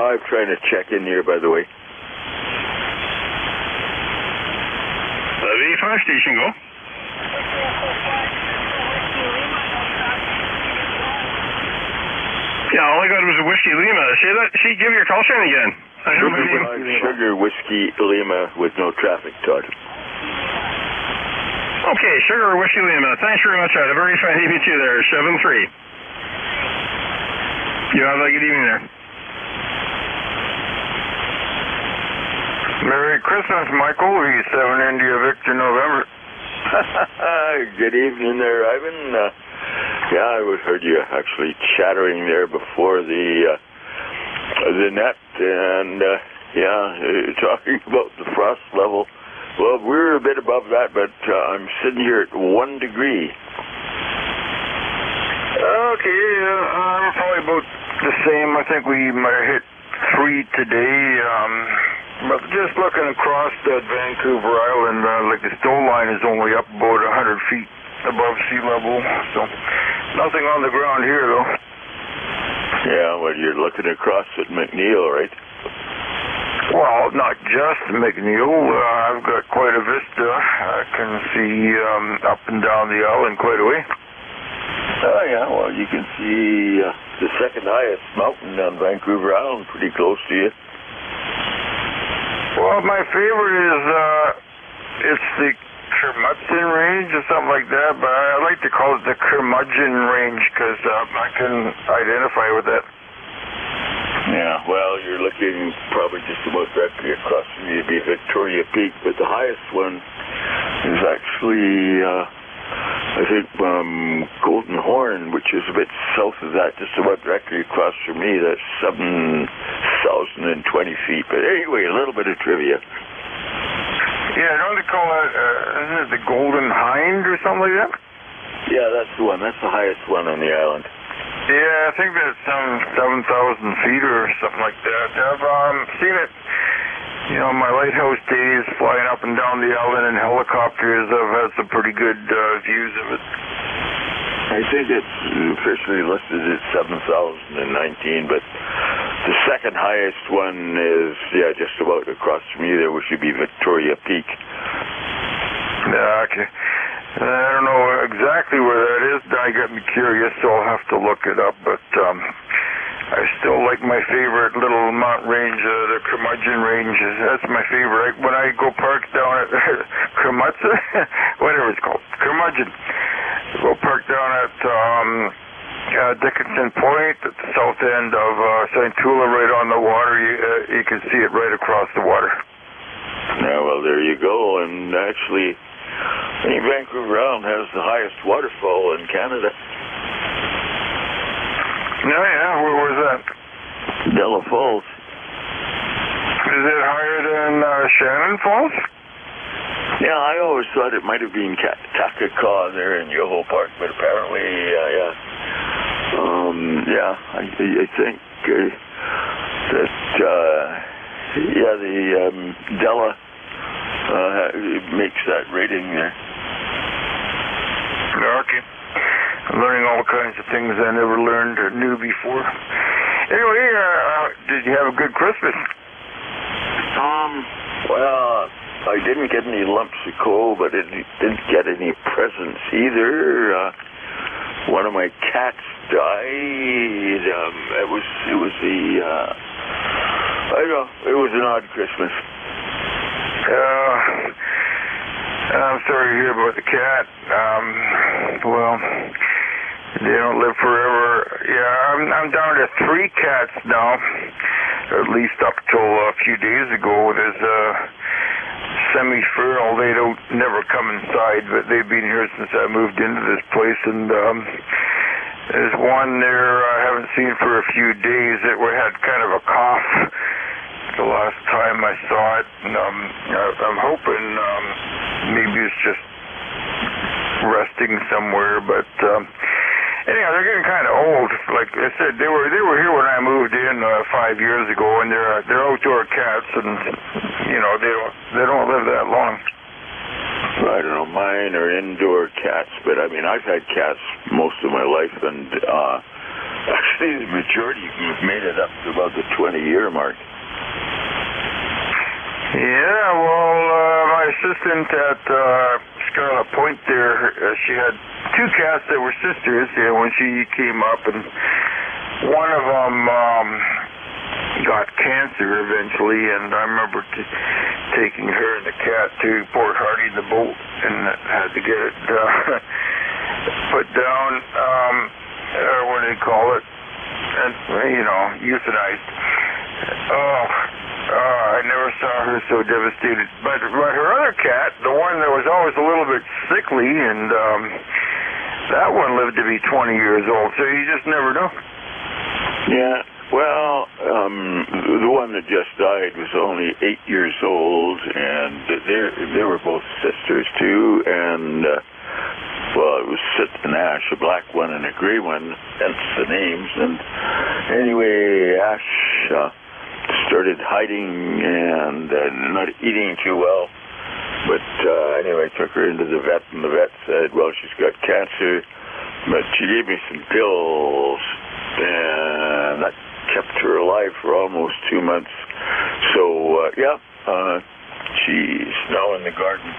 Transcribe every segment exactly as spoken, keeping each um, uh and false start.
I'm trying to check in here, by the way. V five station, go. Yeah, all I got was a Whiskey Lima. Say that. See, give your call sign again. Sugar, Sugar Whiskey Lima with no traffic, Todd. Okay, Sugar Whiskey Lima. Thanks very much. I had a very fine evening to you there. seven three. You have a good evening there. Merry Christmas, Michael. E seven India Victor November. Good evening there, Ivan. Uh, yeah, I heard you actually chattering there before the uh, the net, and uh, yeah, talking about the frost level. Well, we're a bit above that, but uh, I'm sitting here at one degree. Okay, uh, I'm probably about the same. I think we might have hit three today. Um, but just looking across that Vancouver Island, uh, like the snow line is only up about one hundred feet above sea level, so nothing on the ground here, though. Yeah, well, you're looking across at McNeil, right? Well, not just McNeil. Uh, I've got quite a vista. I can see um, up and down the island quite a way. Oh, yeah, well, you can see uh, the second highest mountain on Vancouver Island pretty close to you. Well, my favorite is, uh, it's the Kermutson Range or something like that, but I like to call it the Curmudgeon Range because uh, I can identify with that. Yeah, well, you're looking probably just about directly across from you to be Victoria Peak, but the highest one is actually, uh, I think, um, Golden Horn, which is a bit south of that, just about directly across from me. That's seven thousand twenty feet. But anyway, a little bit of trivia. Yeah, don't they call that, uh, isn't it the Golden Hind or something like that? Yeah, that's the one. That's the highest one on the island. Yeah, I think that's some seven thousand feet or something like that. I've um, seen it, you know, my lighthouse days flying up and down the island in helicopters. I've had some pretty good uh, views of it. I think it's officially listed at seven thousand nineteen, but the second highest one is, yeah, just about across from you there, which would be Victoria Peak. Yeah, okay. I don't know exactly where that is. That got me curious, so I'll have to look it up. But um, I still like my favorite little mountain range, uh, the Curmudgeon Range. That's my favorite. When I go park down at Kermutson, whatever it's called, Curmudgeon, go park down at um, uh, Dickinson Point at the south end of uh, Saint Tula, right on the water. You, uh, you can see it right across the water. Yeah, well, there you go. And actually, I think Vancouver Island has the highest waterfall in Canada. No, yeah, where was that? Della Falls. Is it higher than uh, Shannon Falls? Yeah, I always thought it might have been Takakaw there in Yoho Park, but apparently, uh, yeah. Um, yeah, I, I think uh, that, uh, yeah, the um, Della Uh, makes that rating there. Okay. I'm learning all kinds of things I never learned or knew before. Anyway, uh, did you have a good Christmas? Um, well, I didn't get any lumps of coal, but I didn't get any presents either. Uh, one of my cats died. Um, it was, it was the, uh, I don't know, it was an odd Christmas. Uh, I'm sorry to hear about the cat. Um, well, they don't live forever. Yeah, I'm, I'm down to three cats now, at least up till a few days ago. There's a semi-feral. They don't never come inside, but they've been here since I moved into this place. And um, there's one there I haven't seen for a few days that had kind of a cough the last time I saw it. And, um, I'm hoping um, maybe it's just resting somewhere, but um, anyhow, they're getting kind of old. Like I said, they were they were here when I moved in uh, five years ago, and they're they're outdoor cats, and you know they don't they don't live that long. I don't know, mine are indoor cats, but I mean I've had cats most of my life, and uh, actually the majority of them have made it up to about the twenty-year mark. Yeah, well, uh, my assistant at uh, Scarlet Point there, uh, she had two cats that were sisters, yeah, when she came up, and one of them um, got cancer eventually, and I remember t- taking her and the cat to Port Hardy in the boat, and had to get it uh, put down, um, or what do they call it, and, you know, euthanized. Oh, oh, I never saw her so devastated. But, but her other cat, the one that was always a little bit sickly, and um, that one lived to be twenty years old, so you just never know. Yeah, well, um, the one that just died was only eight years old, and they they were both sisters too, and uh, well, it was Sid and Ash, a black one and a gray one, hence the names. And anyway, Ash uh, started hiding and uh, not eating too well. But uh, anyway, I took her into the vet, and the vet said, well, she's got cancer, but she gave me some pills, and that kept her alive for almost two months. So, uh, yeah, uh, she's now in the garden.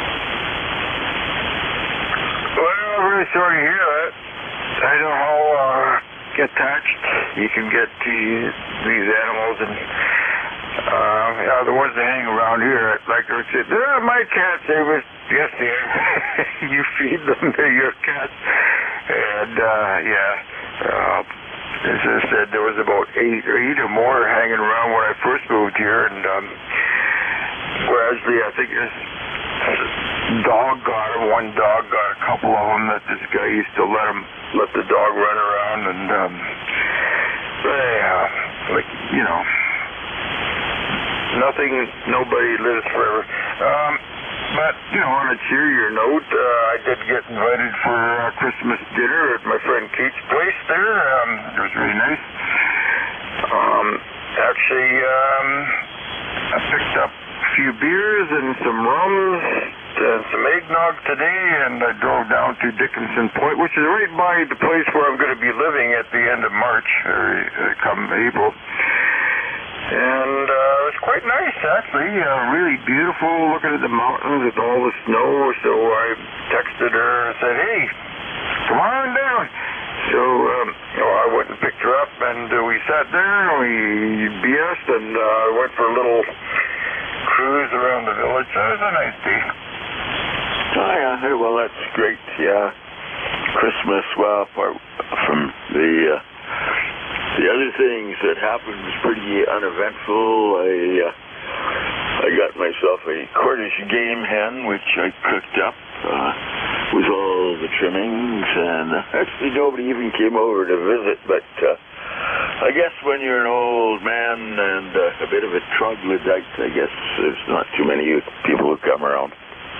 Well, I'm really sorry to hear that. I know how uh, attached you can get to these animals, and uh, yeah, the ones that hang around here, like I said, they're my cats. They was yes, they you feed them, they're your cats, and uh, yeah. Uh, As I said, there was about eight or eight or more hanging around when I first moved here, and um, gradually, I think this dog got them. One dog got a couple of them that this guy used to let him let the dog run around, and um, yeah, like you know, nothing, nobody lives forever. Um, But, you know, on a cheerier note, uh, I did get invited for uh, Christmas dinner at my friend Keith's place there. Um, it was really nice. Um, actually, um, I picked up a few beers and some rums and some eggnog today, and I drove down to Dickinson Point, which is right by the place where I'm going to be living at the end of March, or uh, come April. And uh, it was quite nice, actually. Uh, really beautiful, looking at the mountains with all the snow. So I texted her and said, hey, come on down. So um, you know, I went and picked her up, and uh, we sat there, and we B S'd, and uh, went for a little cruise around the village. So it was a nice day. Oh, yeah. Well, that's great. Yeah. Christmas, well, apart from the... Uh, The other things that happened was pretty uneventful. I uh, I got myself a Cornish game hen, which I cooked up uh, with all the trimmings, and actually nobody even came over to visit, but uh, I guess when you're an old man and uh, a bit of a troglodyte, I guess there's not too many people who come around.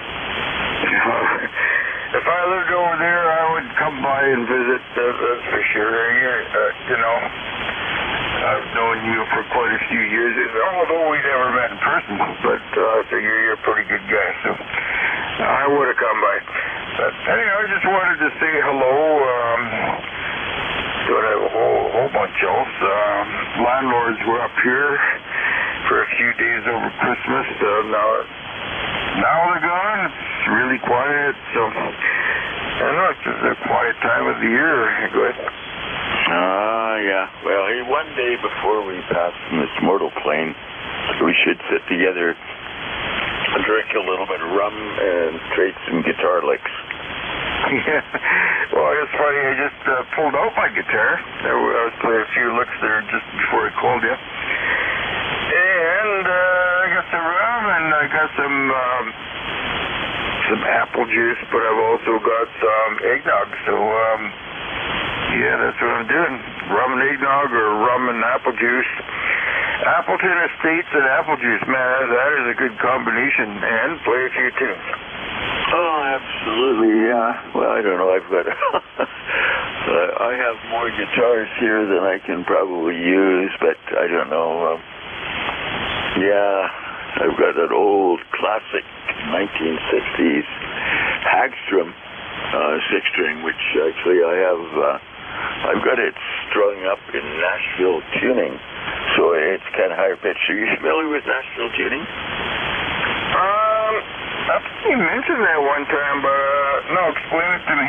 If I lived over there, I would come by and visit, uh, that's for sure. You're, uh, you know, I've known you for quite a few years, although we never met in person, but uh, I figure you're a pretty good guy, so I would have come by. But anyway, I just wanted to say hello. Um, don't have a whole, whole bunch else. Um, landlords were up here for a few days over Christmas. Uh, now, now they're gone. It's really quiet, so I don't know, it's just a quiet time of the year. Go ahead. Ah, uh, yeah. Well, hey, one day before we pass from this mortal plane, we should sit together and drink a little bit of rum and trade some guitar licks. Yeah. Well, it's funny. I just uh, pulled out my guitar. I was playing a few licks there just before I called you. And uh, I got some rum, and I got some um, some apple juice, but I've also got some eggnog. So, um, yeah, that's what I'm doing. Rum and eggnog, or rum and apple juice. Appleton Estates and apple juice, man, that is a good combination. And play a few tunes. Oh, absolutely, yeah. Well, I don't know. I've got... uh, I have more guitars here than I can probably use, but I don't know. Um, yeah, I've got an old classic nineteen sixties Hagstrom uh, six-string, which actually I have... Uh, I've got it strung up in Nashville tuning. higher pitch. Are you familiar with National Tuning? Um, I think you mentioned that one time, but uh, no, explain it to me.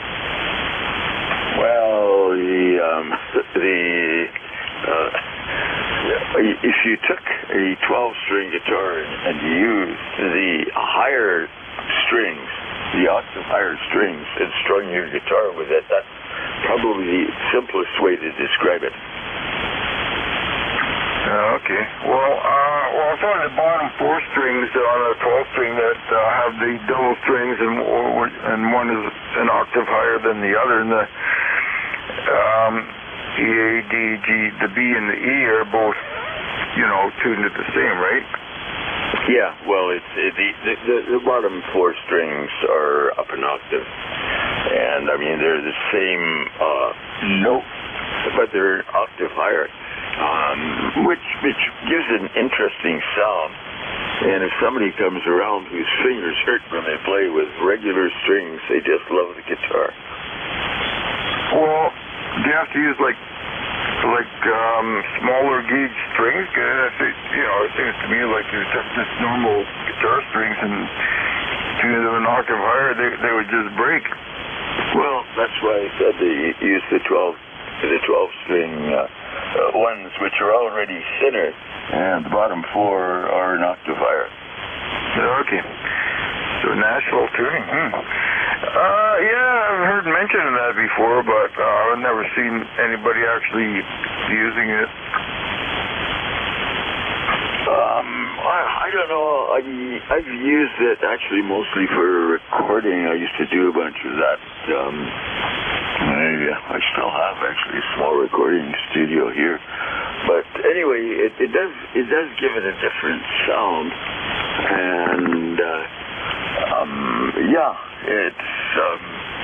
Well, the um, the uh, if you took a twelve-string guitar and you used the higher strings, the octave higher strings, and strung your guitar with it, that's probably the simplest way to describe it. Uh, okay. Well, uh, well, it's on the bottom four strings on a twelve string that uh, have the double strings, and and one is an octave higher than the other, and the um, E, A, D, G, the B and the E are both, you know, tuned at the same, right? Yeah. Well, it's it, the, the the bottom four strings are up an octave, and I mean they're the same uh, note, but they're an octave higher. Um, which which gives an interesting sound. And if somebody comes around whose fingers hurt when they play with regular strings, they just love the guitar. Well, do you have to use like like um, smaller gauge strings? Cause it, you know, it seems to me like you took just normal guitar strings and tuned them an octave higher, they they would just break. Well, that's why I said they use the twelve the twelve string. Uh, Uh, ones which are already thinner, and the bottom four are an octave higher. Okay. So Nashville tuning. Hmm. Uh, yeah, I've heard mention of that before, but uh, I've never seen anybody actually using it. Um, I, I don't know. I, I've used it actually mostly for recording. I used to do a bunch of that. Um, I, I still have actually a small recording studio here. But anyway, it, it does it does give it a different sound. And, uh, um, yeah, it's, um,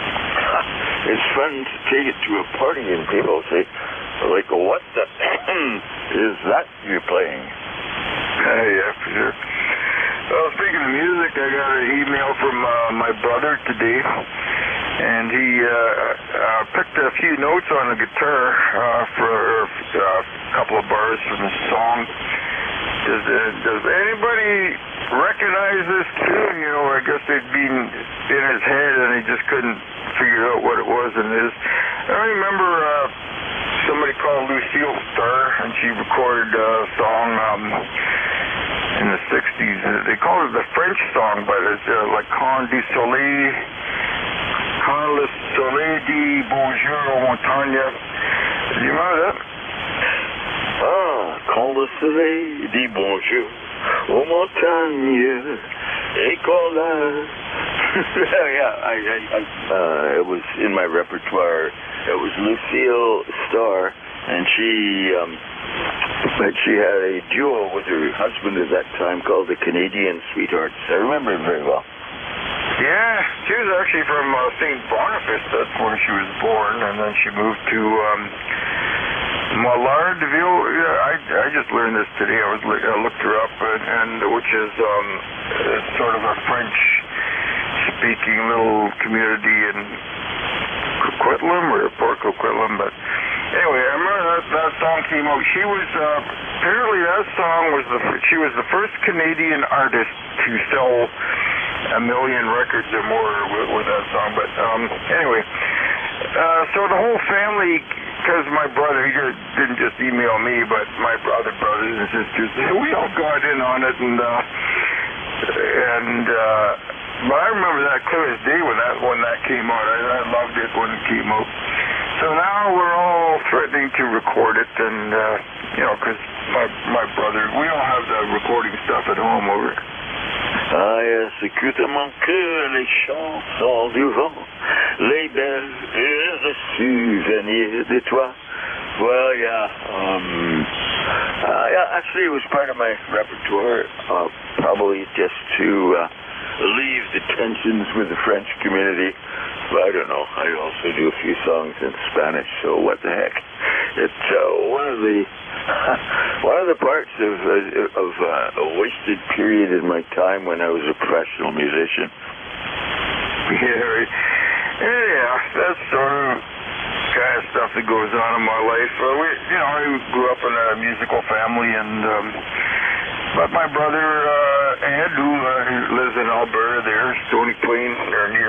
it's fun to take it to a party and people say, like, what the is that you're playing? Uh, yeah, for sure. Well, speaking of music, I got an email from uh, my brother today, and he uh, uh, picked a few notes on the guitar uh, for uh, a couple of bars from the song. Does, uh, does anybody recognize this tune? You know, I guess they'd been in his head and he just couldn't figure out what it was in his. I remember uh, somebody called Lucille Starr, and she recorded a song um, in the sixties. They called it the French song, but it's uh, like Quand du Soleil, Quand le Soleil dit bonjour aux montagnes. Do you remember that? Ah, Quand le Soleil dit bonjour aux montagnes, et quand la... yeah, I, I, I, uh, it was in my repertoire. It was Lucille Starr, and she, um, but she had a duo with her husband at that time called the Canadian Sweethearts. I remember it very well. Yeah, she was actually from uh, Saint Boniface. That's where she was born, and then she moved to um, Mallardville. Yeah, I, I just learned this today. I was I looked her up, and, and which is um, sort of a French-speaking little community in Coquitlam or Port Coquitlam, but anyway, I remember that, that song came out. She was uh, apparently that song was the she was the first Canadian artist to sell a million records or more with, with that song. But um, anyway, uh, so the whole family, because my brother, he didn't just email me, but my other brothers and sisters, we all got in on it, and uh, and. Uh, But I remember that clear as day when that when that came out. I, I loved it when it came out. So now we're all threatening to record it, and uh, you know, because my my brother, we all have the recording stuff at home over. Ah yes, écoute mon cœur les chansons du vent, les belles souvenirs de toi. Well, yeah, um, uh, yeah. Actually, it was part of my repertoire, uh, probably just to. Uh, leave the tensions with the French community. But I don't know. I also do a few songs in Spanish, so what the heck? It's uh, one of the one of the parts of uh, of uh, a wasted period in my time when I was a professional musician. Yeah, yeah, that's sort of kind of stuff that goes on in my life. Uh, we, you know, I grew up in a musical family, and um, but my brother uh, Ed, who uh, lives in Alberta, there, Stony Plain, or near.